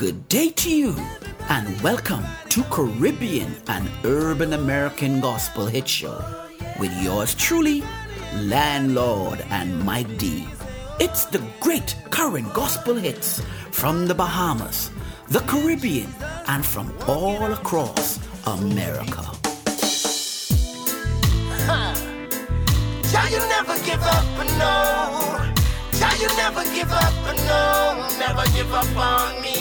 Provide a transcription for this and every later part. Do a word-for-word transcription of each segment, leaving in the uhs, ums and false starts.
Good day to you, and welcome to Caribbean and Urban American Gospel Hit Show with yours truly, Landlord and Mike D. It's the great current gospel hits from the Bahamas, the Caribbean, and from all across America. Huh. Jah, you never give up, no. Jah, you never give up, no. Never give up on me.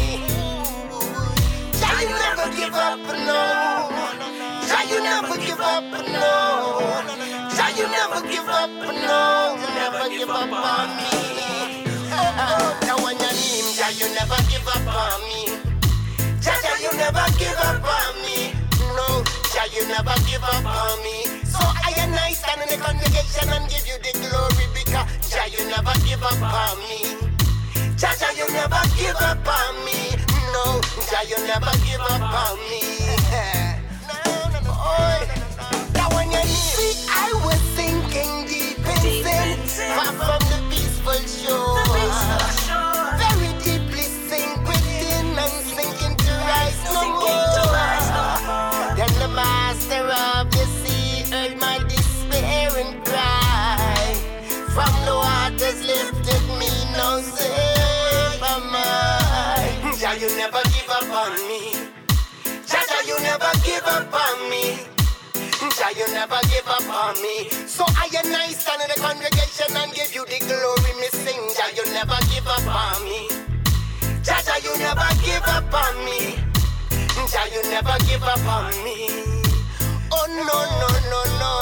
Jah, you never give up, no. Jah, you never give up, no. Jah, you never give up, no. Never give up on me. Oh, now when your name, Jah, you never give up on me. Jah, Jah, you never give up on me. No, Jah, you never give up on me. So I and I stand in the congregation and give you the glory because Jah, you never give up on me. Jah, Jah, you never give up on me. No, Jah, you never give up on me. No, no, no. Oh, now when you need, I was thinking deep in sin, far from the peaceful shore. Very deeply sink within and sinking to rise no more. Then the master of the sea heard my despairing cry. From the waters lifted me, no safe am I. Jah, you never give up on me. Jah, Jah, you never give up on me. Jah, you never give up on me. So I and I stand in the congregation and give you the glory, me sing. Jah, you never give up on me. Jah, Jah, you never give up on me. Jah, you never give up on me. Oh no, no, no, no.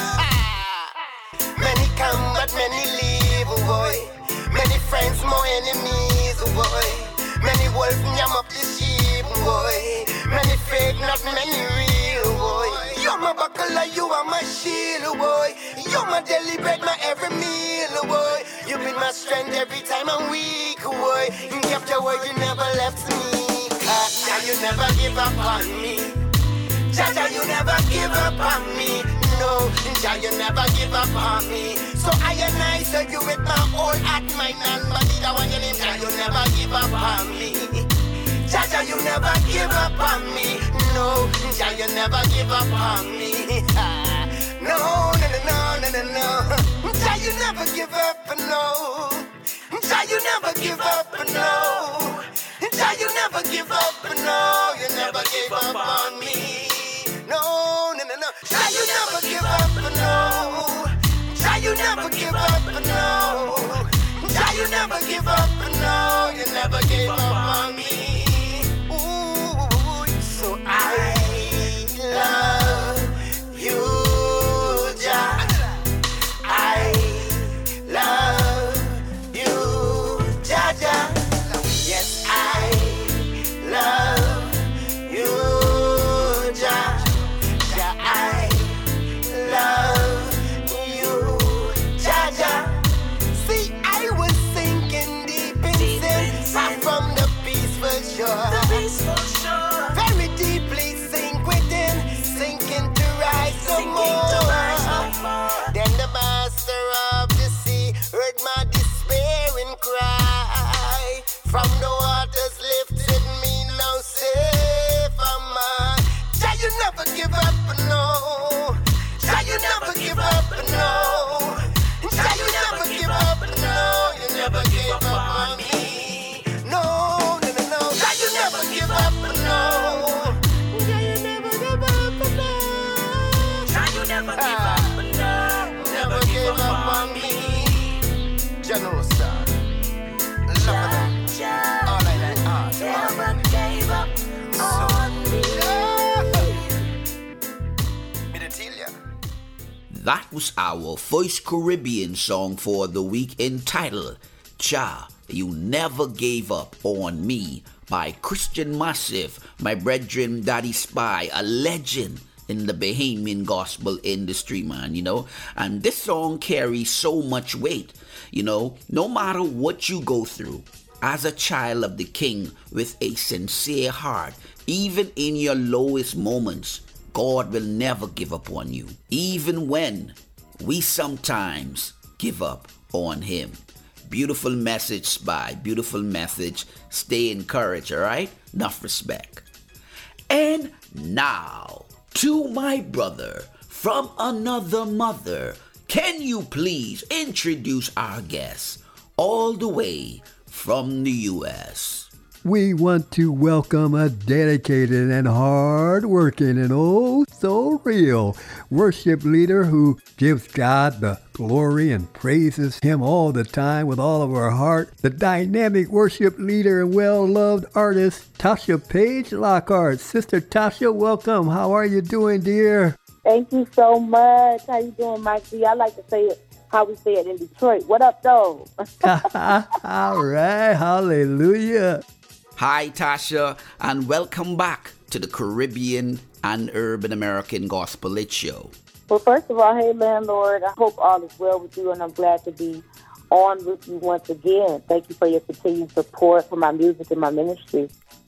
Many come but many leave, oh boy. Many friends, more enemies, oh boy. Many wolves yam up the sheep, oh boy. Many fake, not many real, oh boy. You're my buckler, you are my shield, oh boy. You're my daily bread, my every meal, oh boy. You've been my strength every time I'm weak, oh boy. You kept your word, you never left me. Cause Jah, you never give up on me. Jah, Jah, you never give up on me. No, Jah, you never give up on me. So I and I serve you with my whole heart, mind and body. That one you name, Jah, you never give up on me. Jah, Jah, you never give up on me. No, Jah, you never give up on me. No, no, no, no, no, no, no. Jah, you never give up, no. Jah, you never give up, no. Jah, you never give up, no. You never give up on me. No, no, no, no. Jah, you never give up, no. Jah, you never give up, no. Jah, you never give up, no. You never give up on me. Ooh, so I love you, Jah. I love you, Jah, Jah. Yes, I love you, Jah. Jah, I love you, Jah, Jah. See, I was sinking deep in sin, far from the peaceful shore. Very deeply sink within, sinking to rise no more. Then the master of the sea heard my despairing cry. From the waters lifted me, now safe am I. Jah, you never give up, no. Jah, you never give up, no. Jah, you never give up, no. You never give up on me. No, no, no, no. Jah, you never give up, no. Jah, you never give up, no. Jah, you never give up, no. Never give up on me. Jah knows that. Love it. All I like, all never gave up on me. Me to tell ya. That was our first Caribbean song for the week entitled Jah, You Never Gave Up on Me by Christian Massive, my brethren Daddy Spy, a legend in the Bahamian gospel industry, man, you know. And this song carries so much weight, you know, no matter what you go through. As a child of the King with a sincere heart, even in your lowest moments, God will never give up on you, even when we sometimes give up on Him. Beautiful message, Spy. Beautiful message. Stay encouraged, all right? Enough respect. And now, to my brother from another mother, can you please introduce our guest all the way from the U S? We want to welcome a dedicated and hard-working and oh so real worship leader who gives God the glory and praises Him all the time with all of our heart. The dynamic worship leader and well-loved artist, Tasha Page Lockhart. Sister Tasha, welcome. How are you doing, dear? Thank you so much. How you doing, Mike D? I like to say it how we say it in Detroit. What up, though? All right. Hallelujah. Hi, Tasha, and welcome back to the Caribbean and Urban American Gospel Lit Show. Well, first of all, hey, landlord, I hope all is well with you, and I'm glad to be on with you once again. Thank you for your continued support for my music and my ministry.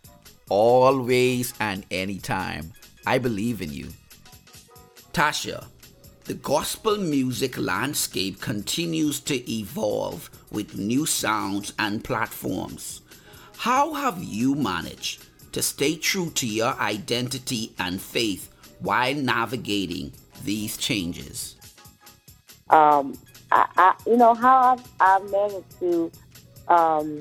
Always and anytime. I believe in you. Tasha, the gospel music landscape continues to evolve with new sounds and platforms. How have you managed to stay true to your identity and faith while navigating these changes? Um, I, I, you know, how I've, I've managed to um,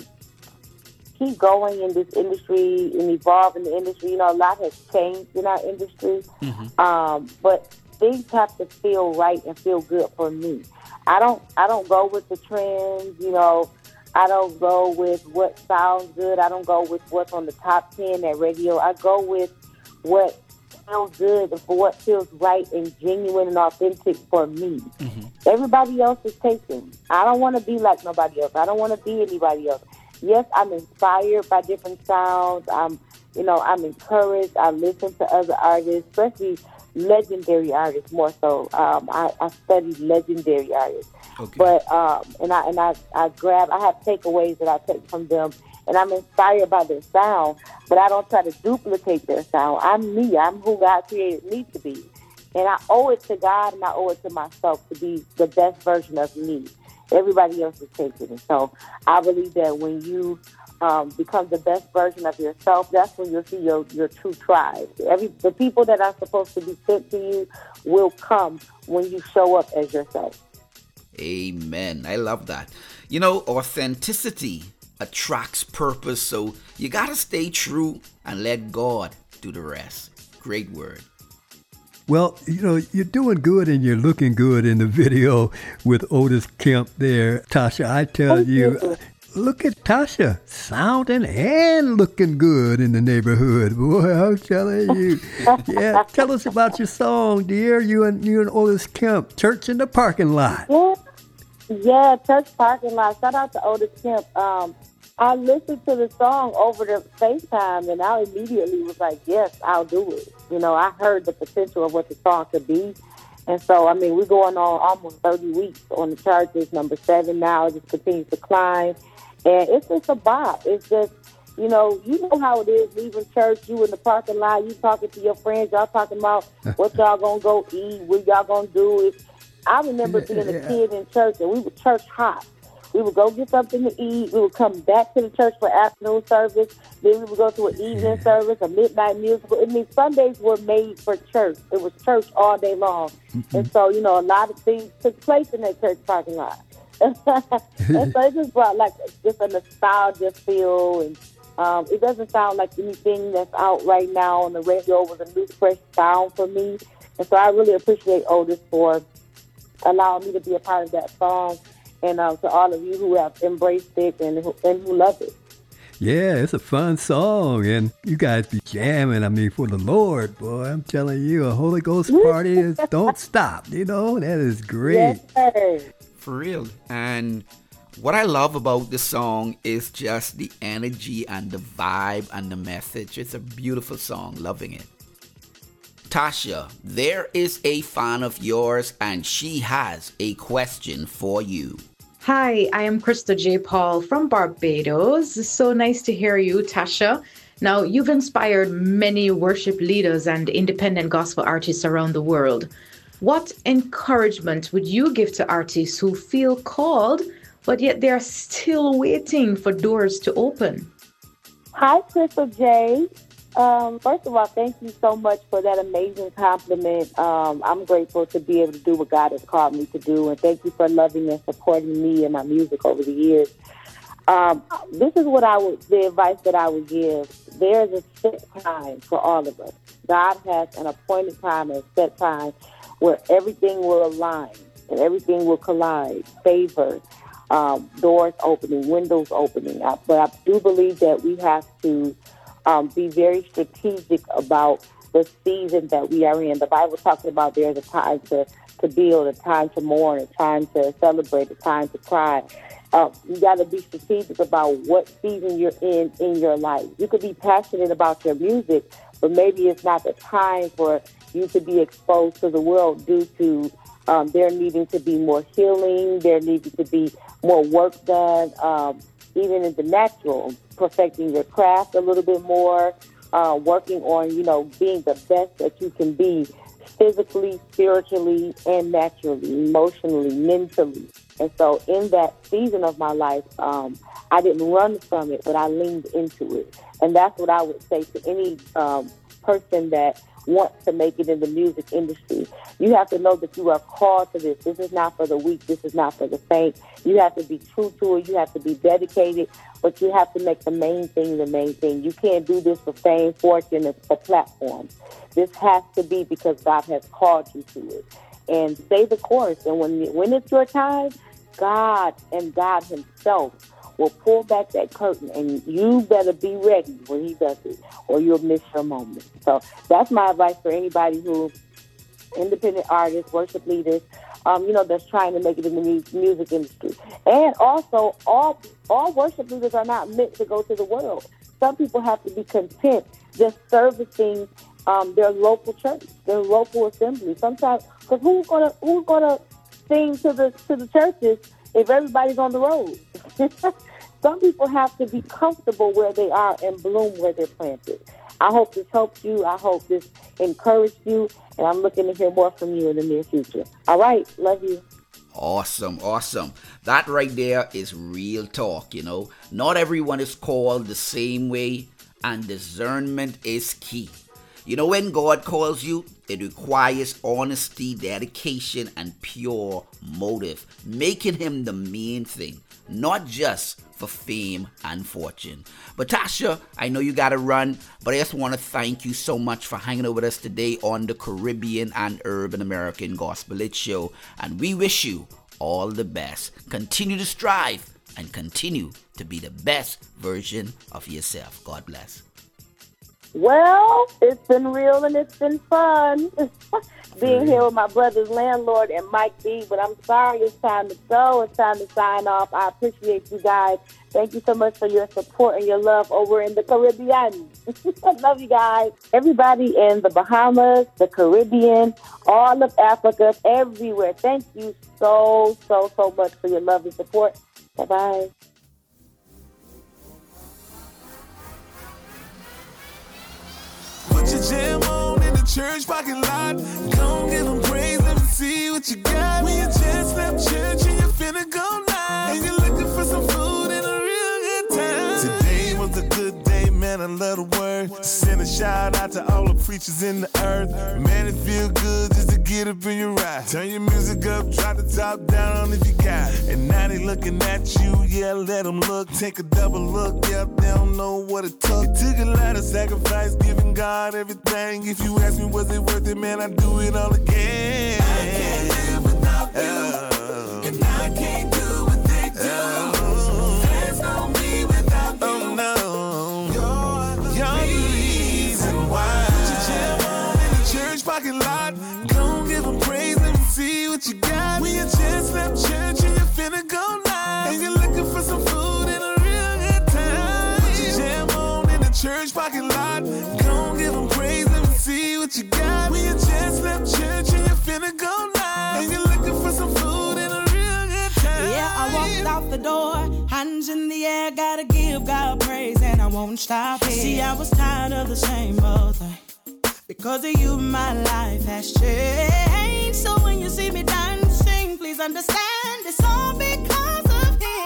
keep going in this industry and evolve in the industry. You know, a lot has changed in our industry, mm-hmm. um, but things have to feel right and feel good for me. I don't, I don't go with the trends, you know. I don't go with what sounds good. I don't go with what's on the top ten at radio. I go with what feels good and for what feels right and genuine and authentic for me. Mm-hmm. Everybody else is taken. I don't want to be like nobody else. I don't want to be anybody else. Yes, I'm inspired by different sounds. I'm, you know, I'm encouraged. I listen to other artists, especially legendary artists more so. Um, I, I study legendary artists. Okay. But um, and I and I, I grab I have takeaways that I take from them, and I'm inspired by their sound. But I don't try to duplicate their sound. I'm me. I'm who God created me to be, and I owe it to God and I owe it to myself to be the best version of me. Everybody else is taking it. So I believe that when you um, become the best version of yourself, that's when you'll see your your true tribe. Every the people that are supposed to be sent to you will come when you show up as yourself. Amen. I love that. You know, authenticity attracts purpose, so you got to stay true and let God do the rest. Great word. Well, you know, you're doing good and you're looking good in the video with Otis Kemp there. Tasha, I tell you, look at Tasha sounding and looking good in the neighborhood. Boy, I'm telling you. Yeah, tell us about your song, dear. You and you and Otis Kemp, Church in the Parking Lot. Yeah, yeah, Church Parking Lot. Shout out to Otis Kemp. Um, I listened to the song over the FaceTime, and I immediately was like, yes, I'll do it. You know, I heard the potential of what the song could be. And so, I mean, we're going on almost thirty weeks on the charts. It's number seven now. It just continues to climb. And it's just a bop. It's just, you know, you know how it is leaving church, you in the parking lot, you talking to your friends, y'all talking about what y'all gonna go eat, what y'all gonna do. It, I remember being a kid in church, and we were church hot. We would go get something to eat. We would come back to the church for afternoon service. Then we would go to an evening service, a midnight musical. I mean, Sundays were made for church. It was church all day long. Mm-hmm. And so, you know, a lot of things took place in that church parking lot. And so it just brought like just a nostalgia feel, and um, it doesn't sound like anything that's out right now on the radio. It was a new, fresh sound for me, and so I really appreciate Otis for allowing me to be a part of that song, and uh, to all of you who have embraced it and who, and who love it. Yeah, it's a fun song, and you guys be jamming. I mean, for the Lord, boy, I'm telling you, a Holy Ghost party is don't stop. You know, that is great. Yes, sir. For real. And what I love about the song is just the energy and the vibe and the message. It's a beautiful song. Loving it. Tasha, there is a fan of yours and she has a question for you. Hi, I am Krista J. Paul from Barbados. It's so nice to hear you, Tasha. Now, you've inspired many worship leaders and independent gospel artists around the world. What encouragement would you give to artists who feel called but yet they are still waiting for doors to open. Hi, Crystal J. Um, first of all, thank you so much for that amazing compliment. Um, I'm grateful to be able to do what God has called me to do, and thank you for loving and supporting me and my music over the years. Um, this is what I would, the advice that I would give. There is a set time for all of us. God has an appointed time, a set time where everything will align and everything will collide, favor, um, doors opening, windows opening. I, but I do believe that we have to um, be very strategic about the season that we are in. The Bible talks about there's a time to, to build, a time to mourn, a time to celebrate, a time to cry. Uh, you got to be strategic about what season you're in in your life. You could be passionate about your music, but maybe it's not the time for you to be exposed to the world due to um, there needing to be more healing, there needing to be more work done, um, even in the natural, perfecting your craft a little bit more, uh, working on, you know, being the best that you can be physically, spiritually, and naturally, emotionally, mentally. And so in that season of my life, um, I didn't run from it, but I leaned into it. And that's what I would say to any um, person that wants to make it in the music industry. You have to know that you are called to this. This is not for the weak. This is not for the faint. You have to be true to it. You have to be dedicated, but you have to make the main thing the main thing. You can't do this for fame, fortune, or platforms. This has to be because God has called you to it. And stay the course. And when when it's your time, God and God himself will pull back that curtain, and you better be ready when he does it, or you'll miss your moment. So that's my advice for anybody who, independent artists, worship leaders, um, you know, that's trying to make it in the music industry. And also, all all worship leaders are not meant to go to the world. Some people have to be content just servicing um, their local church, their local assembly. Sometimes, because who's gonna who's gonna sing to the to the churches if everybody's on the road? Some people have to be comfortable where they are and bloom where they're planted. I hope this helped you. I hope this encouraged you, and I'm looking to hear more from you in the near future. All right, love you. Awesome, awesome. That right there is real talk, you know. Not everyone is called the same way, and discernment is key. You know, when God calls you, it requires honesty, dedication, and pure motive, making him the main thing, not just for fame and fortune. But Tasha, I know you gotta run, but I just want to thank you so much for hanging out with us today on the Caribbean and Urban American Gospel Hit Show, and we wish you all the best. Continue to strive and continue to be the best version of yourself. God bless. Well, it's been real and it's been fun being here with my brother's landlord and Mike B. But I'm sorry, it's time to go. It's time to sign off. I appreciate you guys. Thank you so much for your support and your love over in the Caribbean. I love you guys. Everybody in the Bahamas, the Caribbean, all of Africa, everywhere. Thank you so, so, so much for your love and support. Bye-bye. Put your jam on in the church parking lot. Don't give them praise, let me see what you got. We just left church and you finna go now. And you're looking for some food and a real good time. Today was a good day, man, I love the word. Send a shout out to all the preachers in the earth. Man, it feel good just to get up in your ride. Turn your music up, drop the top down if you got it. And now they looking at you, yeah, let them look. Take a double look, yep, they don't know what it took. It took a lot of sacrifice, giving God everything. If you ask me, was it worth it, man, I'd do it all again. I can't live without you, oh. And I can't do what they do. Oh. There's no me without you. Oh, no. You're, you're the reason why. Put your jam on in the church parking lot. Don't give them praise, let me see what you got. We had just left church and you finna go now. And you're looking for some food and a real good time. Put your jam on in the church parking lot. Don't give them praise, let me see what you got. We had just left church and you finna go now. And you're looking for some food and a real good time. Yeah, I walked out the door, hands in the air, gotta give God praise, and I won't stop it. See, I was tired of the same old thing. Because of you, my life has changed. So when you see me dancing, please understand it's all because of him.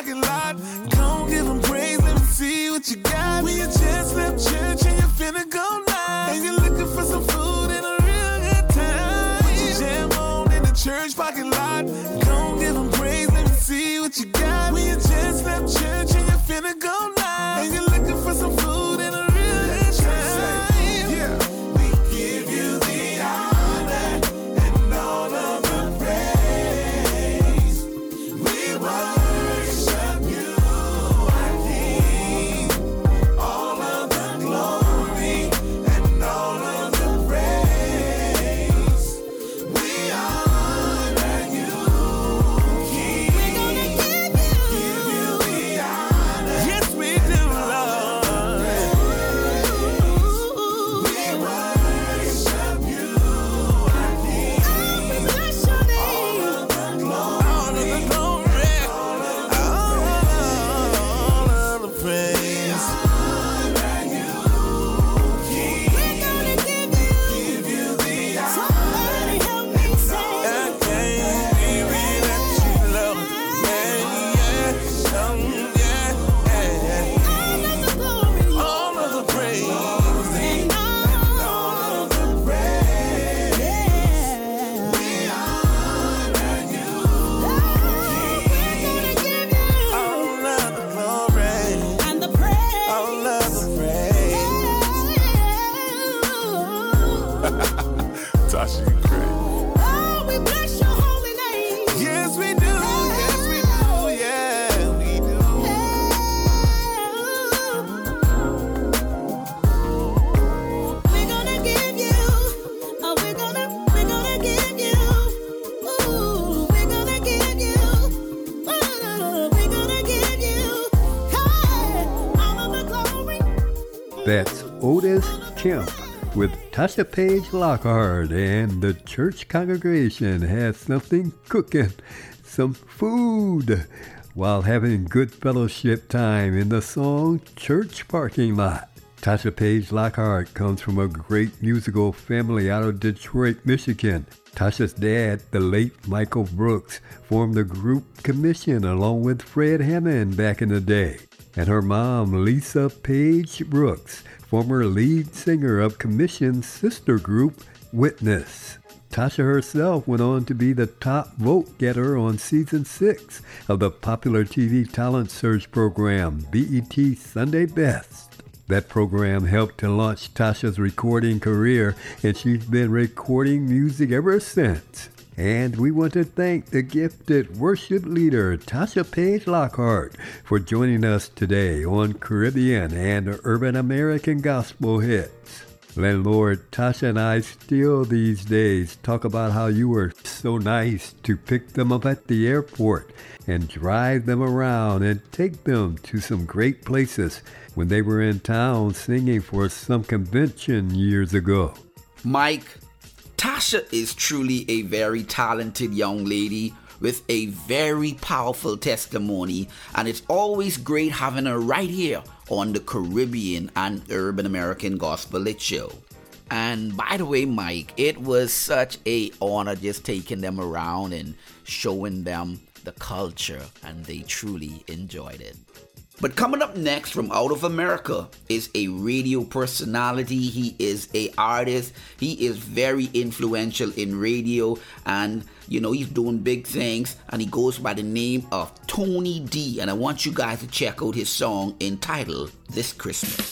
parking lot. Come give him praise, let me see what you got. We just left church and you finna go now. And you're looking for some food and a real good time. Put your jam on in the church parking lot. Come give him praise, let me see what you got. We just left church and you finna go now. And you're looking for some food and a real good time. Yeah. We give you the honor and all of the praise. We worship you, our King. All of the glory and all of the praise. We honor you, King. We're gonna give you, give you the honor. Yes, we do, Lord. We worship you, our King. We bless your name. All of the glory, all of the glory, all of the praise. Honor you, King. We're gonna give you, give you the honor. Somebody help me say. I can't believe that you love me. Yeah, um, yeah, yeah. All of the glory, all of the praise, and all of the praise. Yeah. We honor you, King. We're gonna give you all of the glory and the praise, all of the praise. Tasha, you great. Oh, we bless your holy name. Yes, we do. Yes, we do. Yeah, we do. We're gonna give you. Oh, we're gonna, we're gonna give you. Ooh, we're gonna give you. Ooh, we're gonna give you. Hey, all of the glory. That's Otis Kemp with Tasha Page Lockhart, and the church congregation has something cooking, some food, while having good fellowship time in the song Church Parking Lot. Tasha Page Lockhart comes from a great musical family out of Detroit, Michigan. Tasha's dad, the late Michael Brooks, formed the group Commission along with Fred Hammond back in the day. And her mom, Lisa Page Brooks, former lead singer of Commission's sister group, Witness. Tasha herself went on to be the top vote getter on season six of the popular T V talent search program, B E T Sunday Best. That program helped to launch Tasha's recording career, and she's been recording music ever since. And we want to thank the gifted worship leader, Tasha Page Lockhart, for joining us today on Caribbean and Urban American Gospel Hits. Landlord Tasha and I still these days talk about how you were so nice to pick them up at the airport and drive them around and take them to some great places when they were in town singing for some convention years ago. Mike, Tasha is truly a very talented young lady with a very powerful testimony, and it's always great having her right here on the Caribbean and Urban American Gospel Lit Show. And by the way, Mike, it was such a honor just taking them around and showing them the culture, and they truly enjoyed it. But coming up next from out of America is a radio personality. He is a artist. He is very influential in radio, and you know, he's doing big things, and he goes by the name of Tony D. And I want you guys to check out his song entitled This Christmas.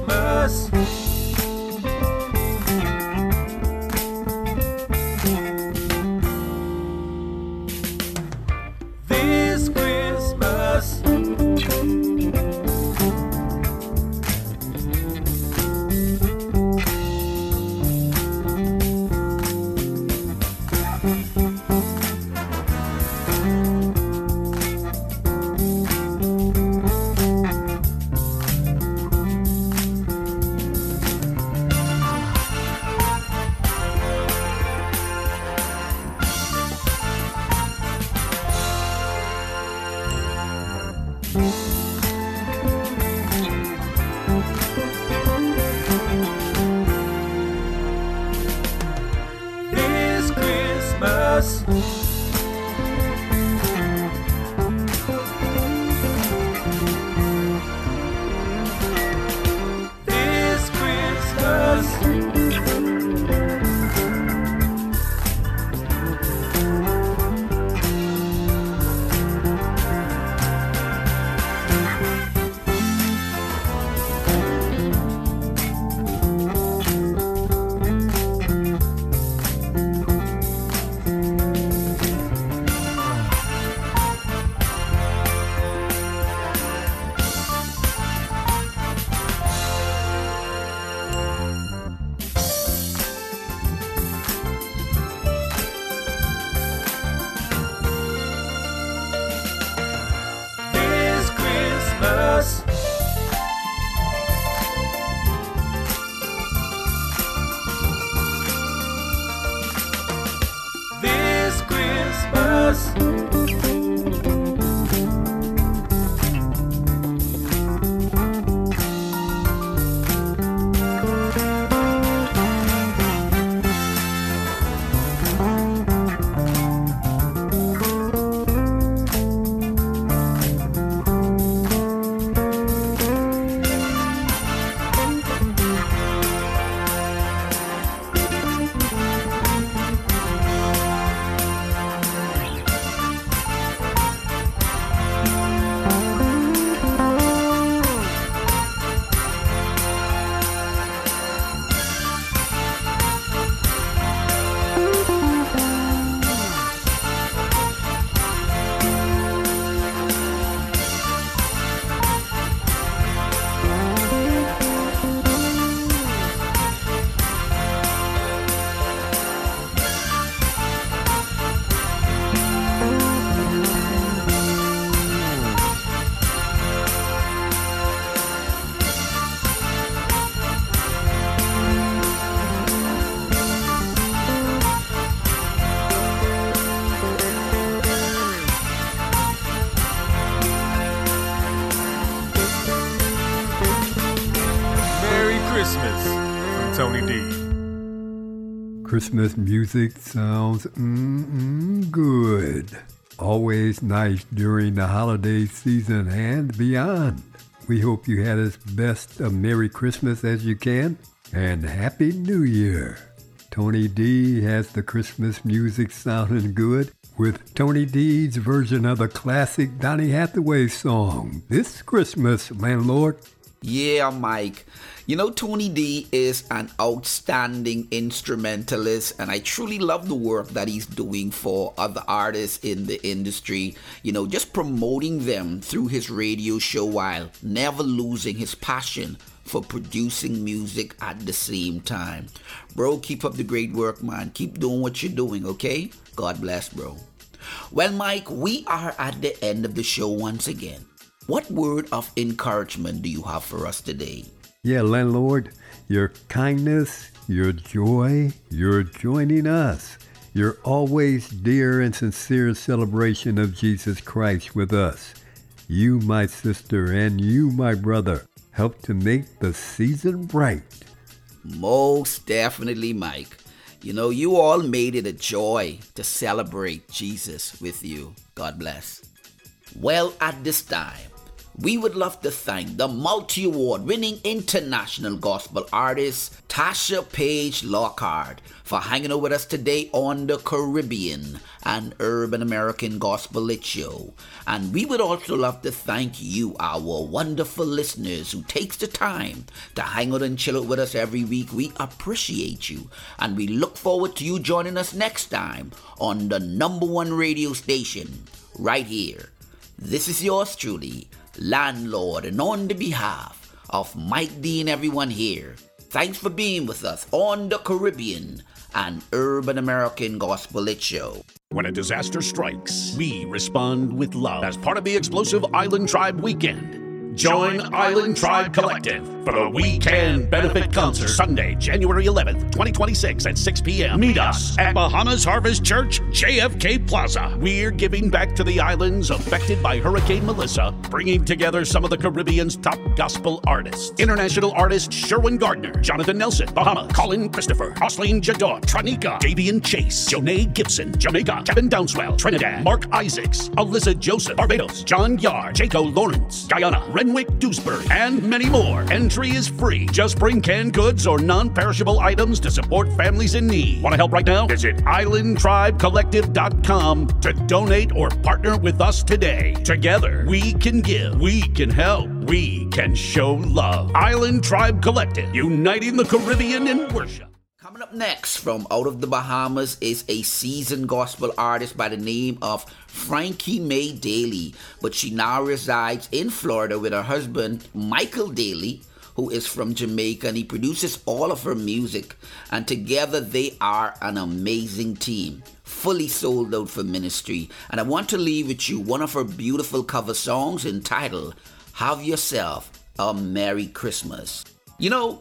This Christmas Christmas. This Christmas. This Christmas. Christmas from Tony D. Christmas music sounds mm-mm good. Always nice during the holiday season and beyond. We hope you had as best a Merry Christmas as you can, and Happy New Year. Tony D has the Christmas music sounding good with Tony D's version of the classic Donny Hathaway song, This Christmas, Landlord. Yeah, Mike. You know, Tony D is an outstanding instrumentalist, and I truly love the work that he's doing for other artists in the industry. You know, just promoting them through his radio show while never losing his passion for producing music at the same time. Bro, keep up the great work, man. Keep doing what you're doing, okay? God bless, bro. Well, Mike, we are at the end of the show once again. What word of encouragement do you have for us today? Yeah, Landlord, your kindness, your joy, your joining us, your always dear and sincere celebration of Jesus Christ with us. You, my sister, and you, my brother, help to make the season bright. Most definitely, Mike. You know, you all made it a joy to celebrate Jesus with you. God bless. Well, at this time, we would love to thank the multi-award winning international gospel artist Tasha Page Lockhart for hanging out with us today on the Caribbean and Urban American Gospel Lit Show. And we would also love to thank you, our wonderful listeners who takes the time to hang out and chill out with us every week. We appreciate you, and we look forward to you joining us next time on the number one radio station right here. This is yours truly, Landlord, and on the behalf of Mike D and everyone here, thanks for being with us on the Caribbean and Urban American Gospel Lit Show. When a disaster strikes, we respond with love. As part of the Explosive Island Tribe Weekend, Join Island Tribe Collective for the Weekend Benefit Concert, Sunday, January eleventh, twenty twenty-six at six p.m. Meet us at Bahamas Harvest Church, J F K Plaza. We're giving back to the islands affected by Hurricane Melissa, bringing together some of the Caribbean's top gospel artists. International artist Sherwin Gardner, Jonathan Nelson, Bahamas, Colin Christopher, Osleen Jadot, Tranika, Davian Chase, Jonay Gibson, Jamaica, Kevin Downswell, Trinidad, Mark Isaacs, Alyssa Joseph, Barbados, John Yard, Jaco Lawrence, Guyana, Renwick Dewsbury, and many more. Entry is free. Just bring canned goods or non-perishable items to support families in need. Want to help right now? Visit island tribe collective dot com to donate or partner with us today. Together, we can give, we can help, we can show love. Island Tribe Collective, uniting the Caribbean in worship. Coming up next from out of the Bahamas is a seasoned gospel artist by the name of Frankie Mae Daly, but she now resides in Florida with her husband, Michael Daly, who is from Jamaica, and he produces all of her music, and together they are an amazing team, fully sold out for ministry. And I want to leave with you one of her beautiful cover songs entitled, Have Yourself a Merry Christmas. You know,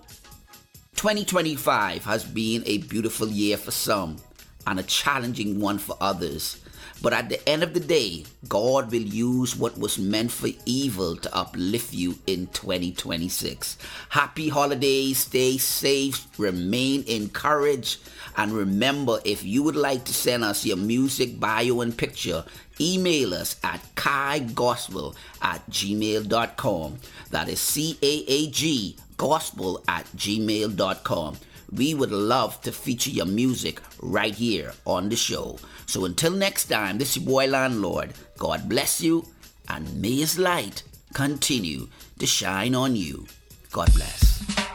twenty twenty-five has been a beautiful year for some and a challenging one for others. But at the end of the day, God will use what was meant for evil to uplift you in twenty twenty-six. Happy holidays, stay safe, remain encouraged, and remember, if you would like to send us your music, bio, and picture, email us at caaggospel at gmail dot com. That is C A A G gospel at gmail dot com. We would love to feature your music right here on the show. So until next time, this is your boy Landlord. God bless you, and may His light continue to shine on you. God bless.